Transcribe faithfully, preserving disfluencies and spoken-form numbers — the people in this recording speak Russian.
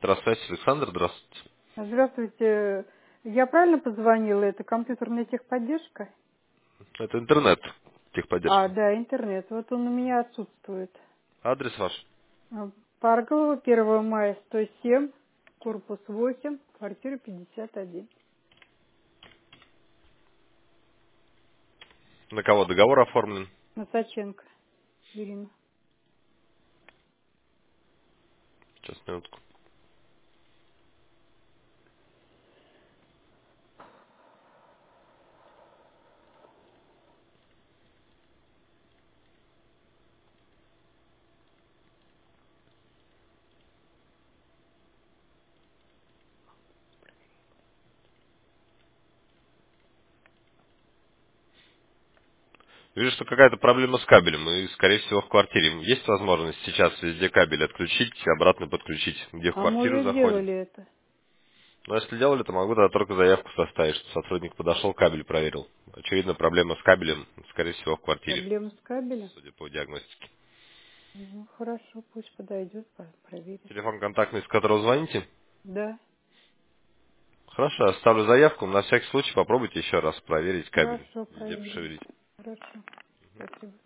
Здравствуйте, Александр, здравствуйте. Здравствуйте. Я правильно позвонила? Это компьютерная техподдержка? Это интернет, А, техподдержка. да, интернет. Вот он у меня отсутствует. Адрес ваш? А, Паркова, первого мая, сто семь, корпус восемь, квартира пятьдесят один. На кого договор оформлен? Носаченко Ирина. Сейчас, минутку. Вижу, что какая-то проблема с кабелем, и, скорее всего, в квартире. Есть возможность сейчас везде кабель отключить и обратно подключить, где в А мы квартиру уже заходит? сделали это. Но если делали, то могу тогда только заявку составить, что сотрудник подошел, кабель проверил. Очевидно, проблема с кабелем, скорее всего, в квартире, Проблема с кабелем? судя по диагностике. Ну, хорошо, пусть подойдет, по- проверит. Телефон контактный, с которого звоните? Да, Хорошо, оставлю заявку. На всякий случай попробуйте еще раз проверить кабель, хорошо, где проверим. пошевелить. Хорошо, спасибо.